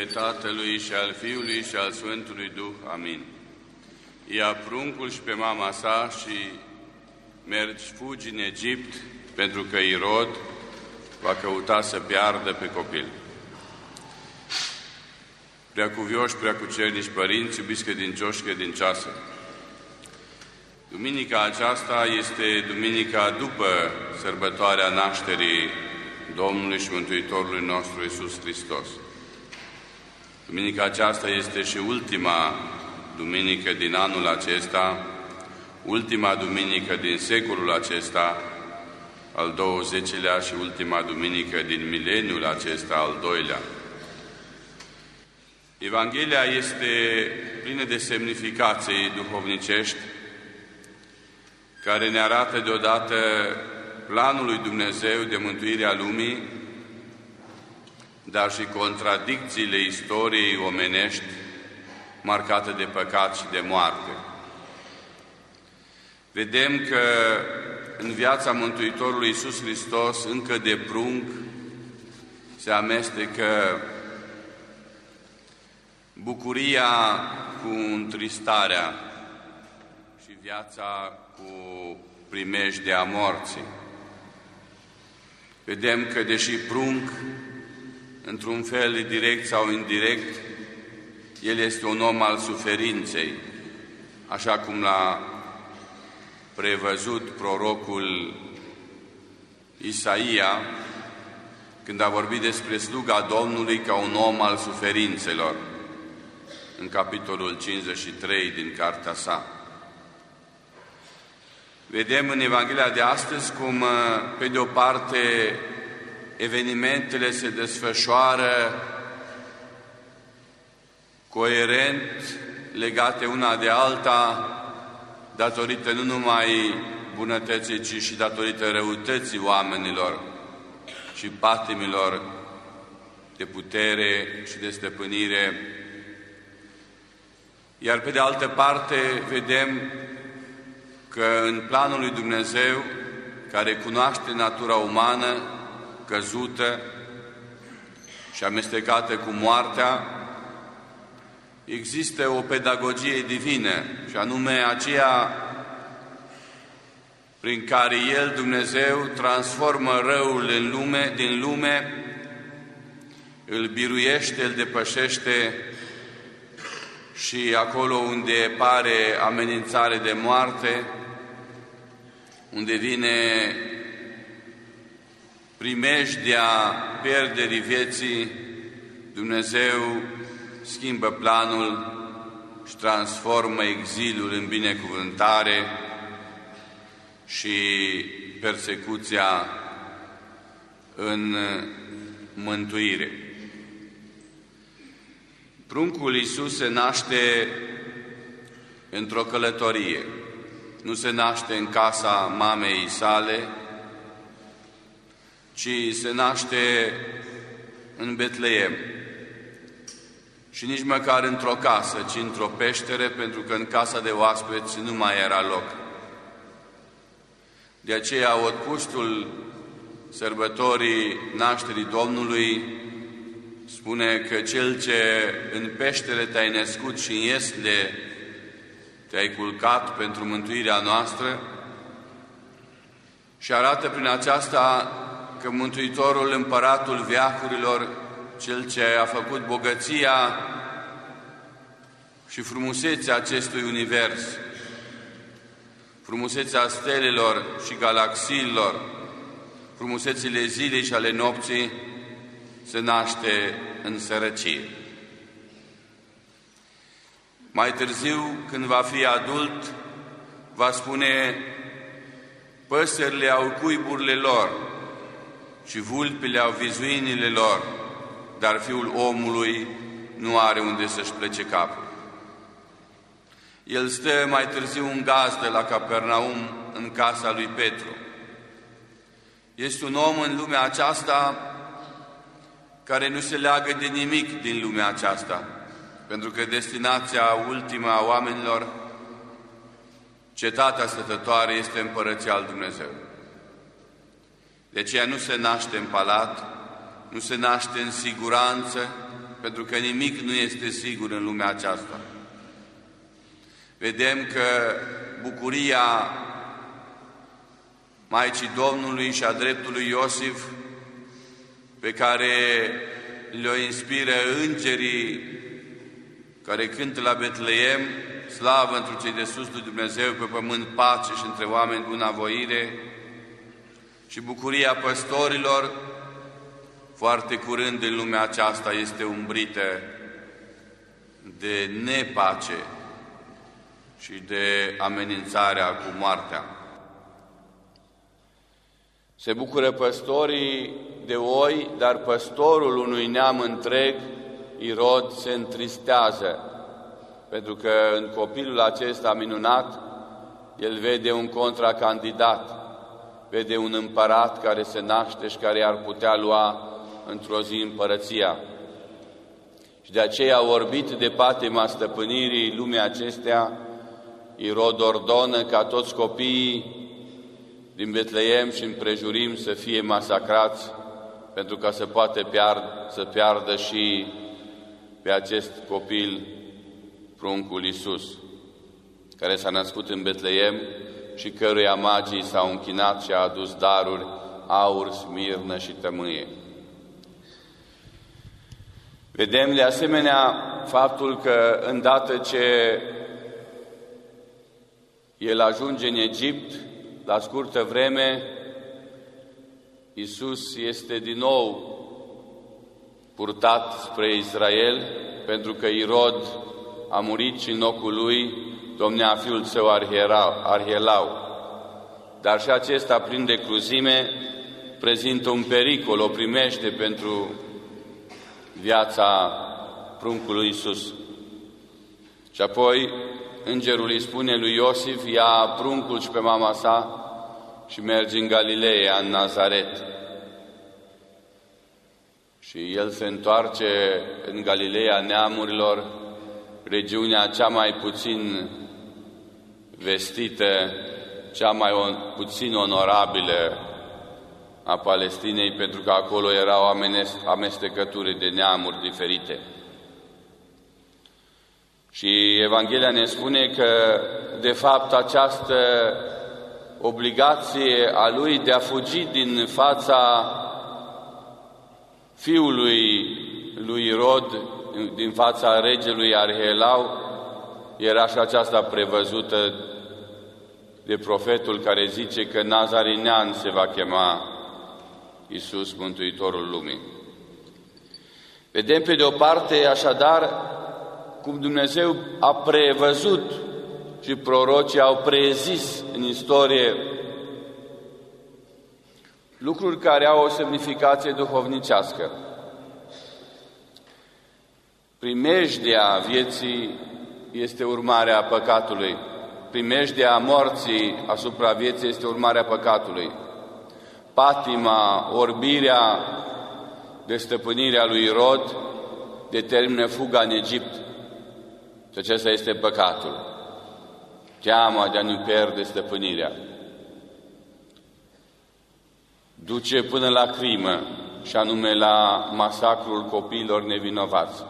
Tatălui și al Fiului și al Sfântului Duh. Amin. Ia pruncul și pe mama sa și fugi în Egipt, pentru că Irod va căuta să piardă pe copil. Preacuvioși, preacucernici părinți, iubiți credincioși, credincioase, duminica aceasta este duminica după sărbătoarea nașterii Domnului și Mântuitorului nostru Iisus Hristos. Duminica aceasta este și ultima duminică din anul acesta, ultima duminică din secolul acesta, al 20-lea, și ultima duminică din mileniul acesta, al 2-lea. Evanghelia este plină de semnificații duhovnicești, care ne arată deodată planul lui Dumnezeu de mântuire a lumii, dar și contradicțiile istoriei omenești marcate de păcat și de moarte. Vedem că în viața Mântuitorului Iisus Hristos, încă de prunc, se amestecă bucuria cu întristarea și viața cu primejdea morții. Vedem că, deși prunc, într-un fel direct sau indirect, el este un om al suferinței, așa cum l-a prevăzut prorocul Isaia, când a vorbit despre sluga Domnului ca un om al suferințelor, în capitolul 53 din cartea sa. Vedem în Evanghelia de astăzi cum, pe de o parte, evenimentele se desfășoară coerent, legate una de alta, datorită nu numai bunătății, ci și datorită răutății oamenilor și patimilor de putere și de stăpânire. Iar pe de altă parte vedem că în planul lui Dumnezeu, care cunoaște natura umană căzută și amestecată cu moartea, există o pedagogie divină, și anume aceea prin care El, Dumnezeu, transformă răul din lume, îl biruiește, îl depășește și acolo unde pare amenințare de moarte, unde vine primejdea pierderii vieții, Dumnezeu schimbă planul și transformă exilul în binecuvântare și persecuția în mântuire. Pruncul Iisus se naște într-o călătorie. Nu se naște în casa mamei sale, ci se naște în Betleem. Și nici măcar într-o casă, ci într-o peșteră, pentru că în casa de oaspeți nu mai era loc. De aceea, odpustul sărbătorii nașterii Domnului spune că cel ce în peșteră te-ai născut și în iesle te-ai culcat pentru mântuirea noastră, și arată prin aceasta că Mântuitorul, Împăratul veacurilor, Cel ce a făcut bogăția și frumusețea acestui univers, frumusețea stelelor și galaxiilor, frumusețile zilei și ale nopții, se naște în sărăcie. Mai târziu, când va fi adult, va spune: păsările au cuiburile lor și vulpile au vizuinile lor, dar Fiul omului nu are unde să-și plece capul. El stă mai târziu în gazdă la Capernaum, în casa lui Petru. Este un om în lumea aceasta care nu se leagă de nimic din lumea aceasta, pentru că destinația ultimă a oamenilor, cetatea stătătoare, este Împărăția lui Dumnezeu. De aceea nu se naște în palat, nu se naște în siguranță, pentru că nimic nu este sigur în lumea aceasta. Vedem că bucuria Maicii Domnului și a dreptului Iosif, pe care le-o inspiră îngerii care cântă la Betleem, slavă întru cei de sus lui Dumnezeu, pe pământ pace și între oameni bunavoire, și bucuria păstorilor, foarte curând în lumea aceasta este umbrită de nepace și de amenințarea cu moartea. Se bucură păstorii de oi, dar păstorul unui neam întreg, Irod, se întristează, pentru că în copilul acesta minunat, el vede un contracandidat, vede un împărat care se naște și care ar putea lua într-o zi împărăția. Și de aceea, orbit de patima stăpânirii lumii acestea, Irod ordonă ca toți copiii din Betleem și împrejurim să fie masacrați, pentru ca să poată să piardă și pe acest copil pruncul Iisus, care s-a născut în Betleem și căruia magii s-au închinat și a adus daruri, aur, smirnă și tămâie. Vedem de asemenea faptul că îndată ce el ajunge în Egipt, la scurtă vreme, Iisus este din nou purtat spre Israel, pentru că Irod a murit și în locul lui domnea fiul său Arhelau. Dar și acesta, plin de cruzime, prezintă un pericol, o primește pentru viața pruncului Iisus. Și apoi îngerul îi spune lui Iosif: ia pruncul și pe mama sa și mergi în Galileea, în Nazaret. Și el se întoarce în Galileea neamurilor, regiunea cea mai puțin vestită, cea mai puțin onorabilă a Palestinei, pentru că acolo erau amestecături de neamuri diferite. Și Evanghelia ne spune că, de fapt, această obligație a lui de a fugi din fața fiului lui Irod, din fața regelui Arhelau, era și aceasta prevăzută de profetul care zice că Nazarinean se va chema Iisus, Mântuitorul lumii. Vedem pe de o parte, așadar, cum Dumnezeu a prevăzut și prorocii au prezis în istorie lucruri care au o semnificație duhovnicească. Primejdea vieții este urmarea păcatului. Primejdea morții asupra vieții este urmarea păcatului. Patima, orbirea de stăpânirea lui Irod determină fuga în Egipt. Și acesta este păcatul. Teama de a nu pierde stăpânirea duce până la crimă, și anume la masacrul copiilor nevinovați.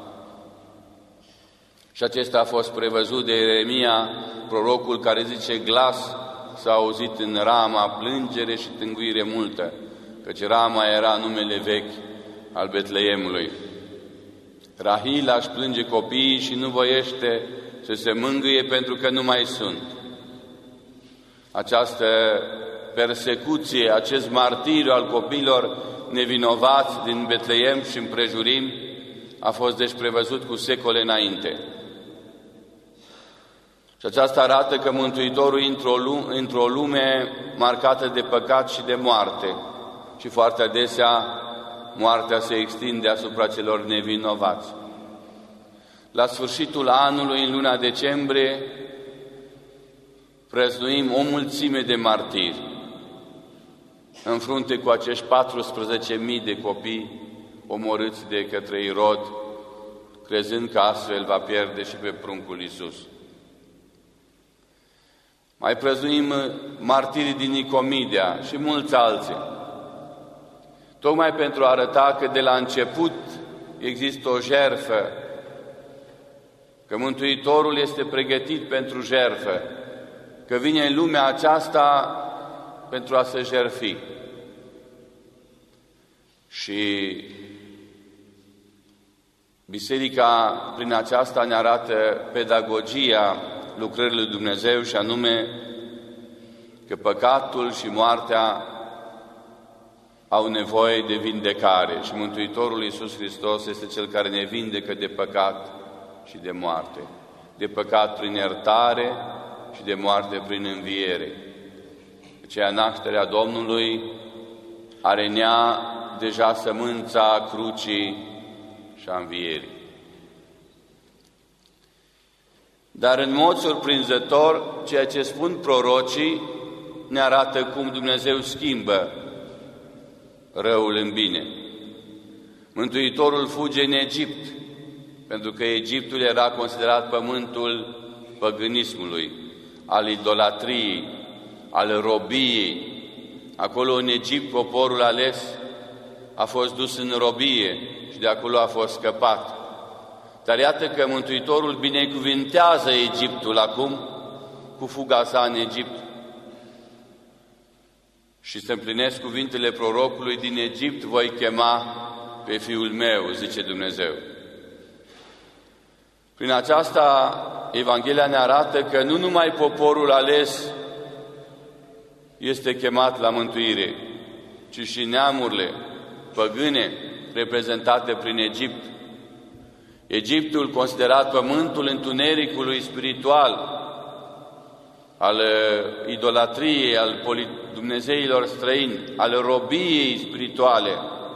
Și acesta a fost prevăzut de Ieremia, prorocul care zice: glas s-a auzit în Rama, plângere și tânguire multă, căci Rama era numele vechi al Betleemului. Rahila își plânge copiii și nu voiește să se mângâie pentru că nu mai sunt. Această persecuție, acest martiriu al copiilor nevinovați din Betleem și împrejurim a fost deci prevăzut cu secole înainte. Și aceasta arată că Mântuitorul intră într-o lume marcată de păcat și de moarte. Și foarte adesea moartea se extinde asupra celor nevinovați. La sfârșitul anului, în luna decembrie, prăznuim o mulțime de martiri, în frunte cu acești 14.000 de copii omorâți de către Irod, crezând că astfel va pierde și pe pruncul Iisus. Mai prăznuim martirii din Nicomedia și mulți alții, tocmai pentru a arăta că de la început există o jertfă, că Mântuitorul este pregătit pentru jertfă, că vine în lumea aceasta pentru a se jertfi. Și Biserica prin aceasta ne arată pedagogia lucrării lui Dumnezeu, și anume că păcatul și moartea au nevoie de vindecare și Mântuitorul Iisus Hristos este Cel care ne vindecă de păcat și de moarte. De păcat prin iertare și de moarte prin înviere. Aceea nașterea Domnului are în ea deja sămânța crucii și a învierii. Dar în mod surprinzător, ceea ce spun prorocii ne arată cum Dumnezeu schimbă răul în bine. Mântuitorul fuge în Egipt, pentru că Egiptul era considerat pământul păgânismului, al idolatriei, al robiei. Acolo în Egipt poporul ales a fost dus în robie și de acolo a fost scăpat. Dar iată că Mântuitorul binecuvintează Egiptul acum cu fuga sa în Egipt. Și se împlinesc cuvintele prorocului: din Egipt voi chema pe Fiul meu, zice Dumnezeu. Prin aceasta, Evanghelia ne arată că nu numai poporul ales este chemat la mântuire, ci și neamurile păgâne reprezentate prin Egipt. Egiptul, considerat pământul întunericului spiritual, al idolatriei, al dumnezeilor străini, al robiei spirituale,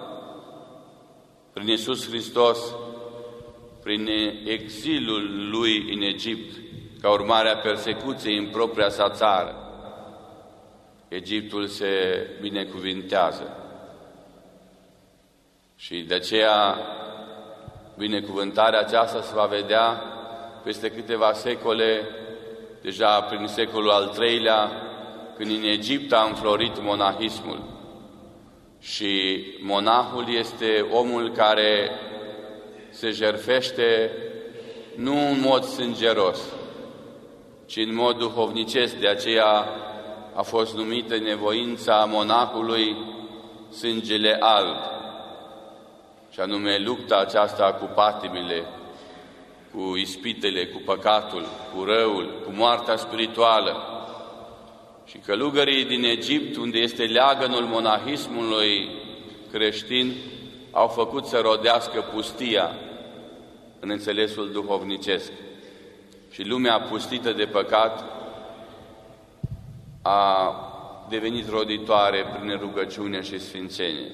prin Iisus Hristos, prin exilul lui în Egipt, ca urmare a persecuției în propria sa țară, Egiptul se binecuvintează. Și de aceea binecuvântarea aceasta se va vedea peste câteva secole, deja prin secolul al III-lea, când în Egipt a înflorit monahismul. Și monahul este omul care se jertfește nu în mod sângeros, ci în mod duhovnicesc. De aceea a fost numită nevoința monahului sângele alb, și anume lupta aceasta cu patimile, cu ispitele, cu păcatul, cu răul, cu moartea spirituală. Și călugării din Egipt, unde este leagănul monahismului creștin, au făcut să rodească pustia în înțelesul duhovnicesc. Și lumea pustită de păcat a devenit roditoare prin rugăciune și sfințenie.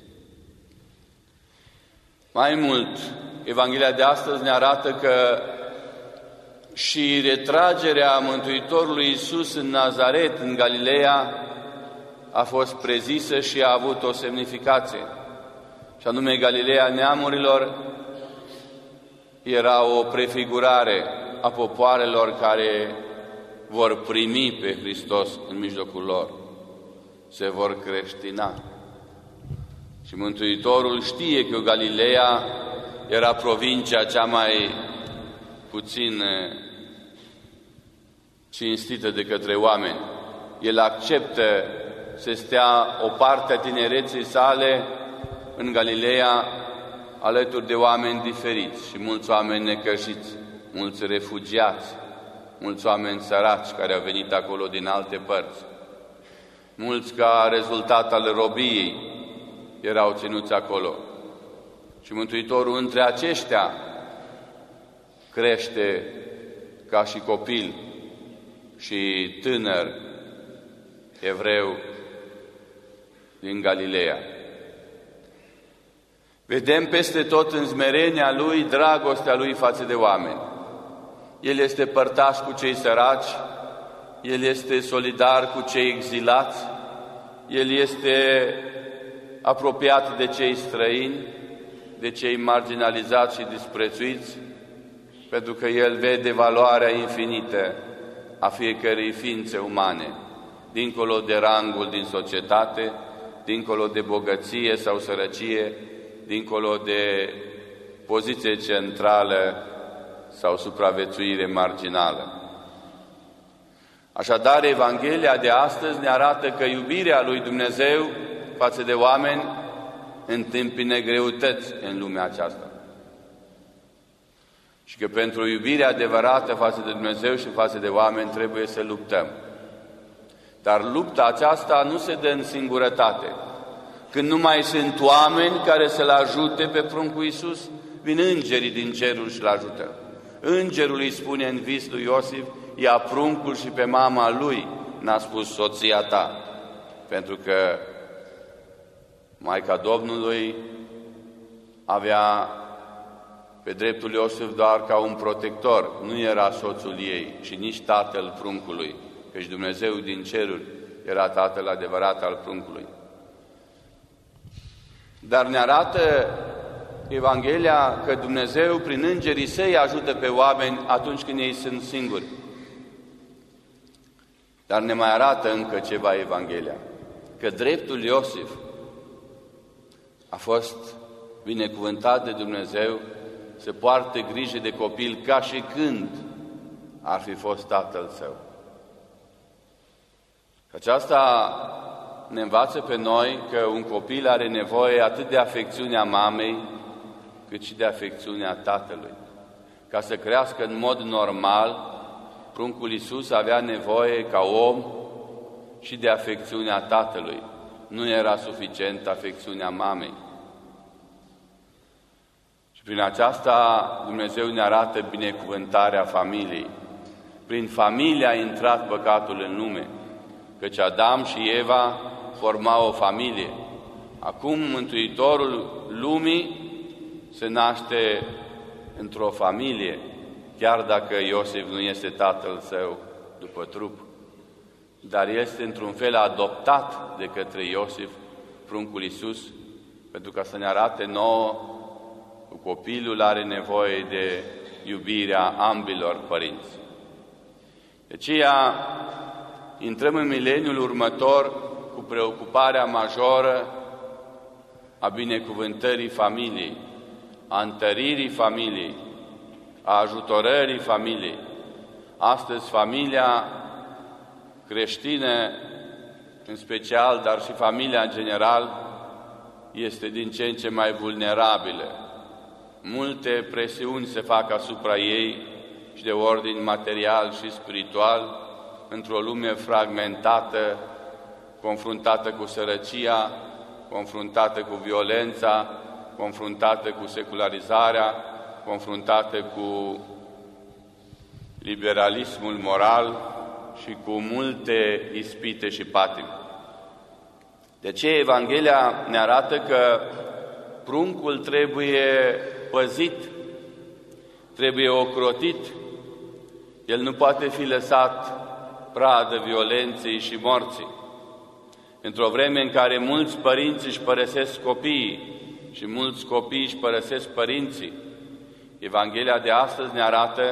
Mai mult, Evanghelia de astăzi ne arată că și retragerea Mântuitorului Iisus în Nazaret, în Galileea, a fost prezisă și a avut o semnificație. Și anume, Galileea neamurilor era o prefigurare a popoarelor care vor primi pe Hristos în mijlocul lor, se vor creștina. Și Mântuitorul știe că Galileea era provincia cea mai puțin cinstită de către oameni. El acceptă să stea o parte a tinereții sale în Galileea alături de oameni diferiți și mulți oameni necăjiți, mulți refugiați, mulți oameni săraci care au venit acolo din alte părți, mulți ca rezultat al robiei erau ținuți acolo. Și Mântuitorul între aceștia crește ca și copil și tânăr evreu din Galileea. Vedem peste tot în smerenia Lui dragostea Lui față de oameni. El este părtaș cu cei săraci, El este solidar cu cei exilați, El este apropiat de cei străini, de cei marginalizați și disprețuiți, pentru că El vede valoarea infinită a fiecărei ființe umane, dincolo de rangul din societate, dincolo de bogăție sau sărăcie, dincolo de poziție centrală sau supraviețuire marginală. Așadar, Evanghelia de astăzi ne arată că iubirea lui Dumnezeu față de oameni întâmpină greutăți în lumea aceasta. Și că pentru iubirea adevărată față de Dumnezeu și față de oameni trebuie să luptăm. Dar lupta aceasta nu se dă în singurătate. Când nu mai sunt oameni care să-L ajute pe pruncul Iisus, vin îngerii din cerul și-L ajută. Îngerul îi spune în vis lui Iosif: ia pruncul și pe mama lui, n-a spus soția ta, pentru că Maica Domnului avea pe dreptul Iosif doar ca un protector, nu era soțul ei și nici tatăl pruncului, căci Dumnezeu din ceruri era tatăl adevărat al pruncului. Dar ne arată Evanghelia că Dumnezeu prin îngerii săi ajută pe oameni atunci când ei sunt singuri. Dar ne mai arată încă ceva Evanghelia, că dreptul Iosif a fost binecuvântat de Dumnezeu să poarte grijă de copil ca și când ar fi fost tatăl său. Aceasta ne învață pe noi că un copil are nevoie atât de afecțiunea mamei, cât și de afecțiunea tatălui. Ca să crească în mod normal, pruncul Iisus avea nevoie ca om și de afecțiunea tatălui. Nu era suficient afecțiunea mamei. Și prin aceasta Dumnezeu ne arată binecuvântarea familiei. Prin familie a intrat păcatul în lume, căci Adam și Eva formau o familie. Acum Mântuitorul lumii se naște într-o familie, chiar dacă Iosif nu este tatăl său după trup, dar este într-un fel adoptat de către Iosif, pruncul Iisus, pentru ca să ne arate nouă că copilul are nevoie de iubirea ambilor părinți. De aceea intrăm în mileniul următor cu preocuparea majoră a binecuvântării familiei, a întăririi familiei, a ajutorării familiei. Astăzi familia creștină în special, dar și familia în general, este din ce în ce mai vulnerabilă. Multe presiuni se fac asupra ei și de ordin material și spiritual, într-o lume fragmentată, confruntată cu sărăcia, confruntată cu violența, confruntată cu secularizarea, confruntată cu liberalismul moral și cu multe ispite și patimi. De aceea Evanghelia ne arată că pruncul trebuie păzit, trebuie ocrotit, el nu poate fi lăsat pradă violenței și morții. Într-o vreme în care mulți părinți își părăsesc copiii și mulți copii își părăsesc părinții, Evanghelia de astăzi ne arată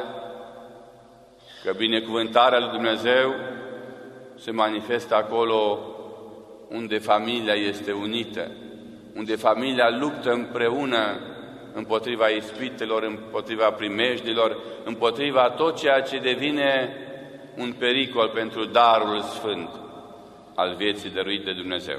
că binecuvântarea lui Dumnezeu se manifestă acolo unde familia este unită, unde familia luptă împreună împotriva ispitelor, împotriva primejdilor, împotriva tot ceea ce devine un pericol pentru darul sfânt al vieții dăruit de Dumnezeu.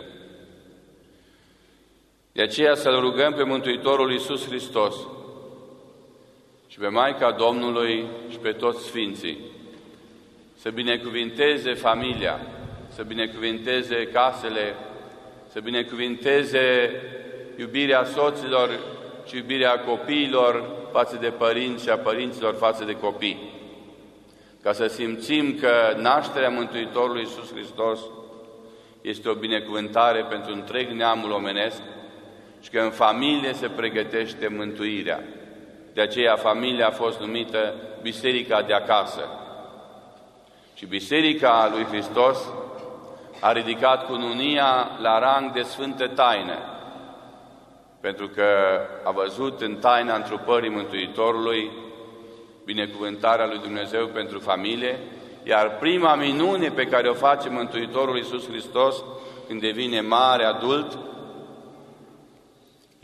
De aceea să-L rugăm pe Mântuitorul Iisus Hristos și pe Maica Domnului și pe toți Sfinții să binecuvinteze familia, să binecuvinteze casele, să binecuvinteze iubirea soților și iubirea copiilor față de părinți și a părinților față de copii. Ca să simțim că nașterea Mântuitorului Iisus Hristos este o binecuvântare pentru întreg neamul omenesc și că în familie se pregătește mântuirea. De aceea familia a fost numită Biserica de acasă. Și Biserica lui Hristos a ridicat cununia la rang de sfântă taină, pentru că a văzut în taina întrupării Mântuitorului binecuvântarea lui Dumnezeu pentru familie, iar prima minune pe care o face Mântuitorul Iisus Hristos când devine mare adult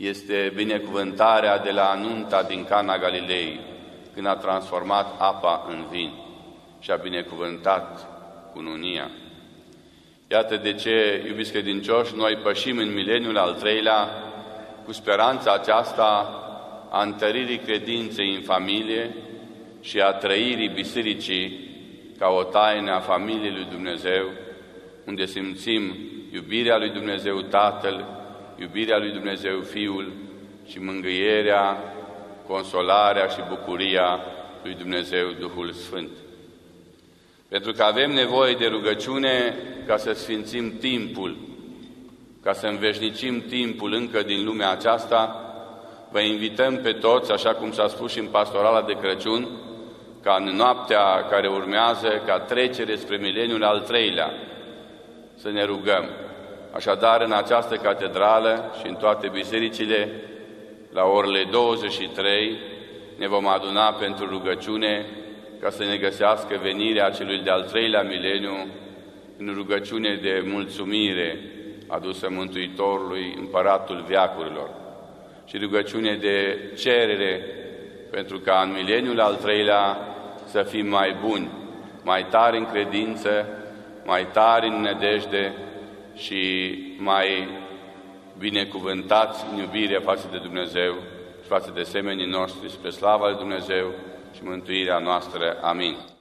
este binecuvântarea de la nunta din Cana Galilei, când a transformat apa în vin și a binecuvântat cununia. Iată de ce, iubiți credincioși, noi pășim în mileniul al treilea cu speranța aceasta a întăririi credinței în familie și a trăirii bisericii ca o taină a familiei lui Dumnezeu, unde simțim iubirea lui Dumnezeu Tatăl, iubirea lui Dumnezeu Fiul și mângâierea, consolarea și bucuria lui Dumnezeu Duhul Sfânt. Pentru că avem nevoie de rugăciune ca să sfințim timpul, ca să înveșnicim timpul încă din lumea aceasta, vă invităm pe toți, așa cum s-a spus și în pastorala de Crăciun, ca în noaptea care urmează, ca trecere spre mileniul al treilea, să ne rugăm. Așadar, în această catedrală și în toate bisericile, la orele 23, ne vom aduna pentru rugăciune, ca să ne găsească venirea celui de-al treilea mileniu în rugăciune de mulțumire adusă Mântuitorului, Împăratul veacurilor, și rugăciune de cerere pentru ca în mileniul al treilea să fim mai buni, mai tari în credință, mai tari în nădejde și mai binecuvântați în iubire față de Dumnezeu și față de semenii noștri, spre slava lui Dumnezeu și mântuirea noastră. Amin.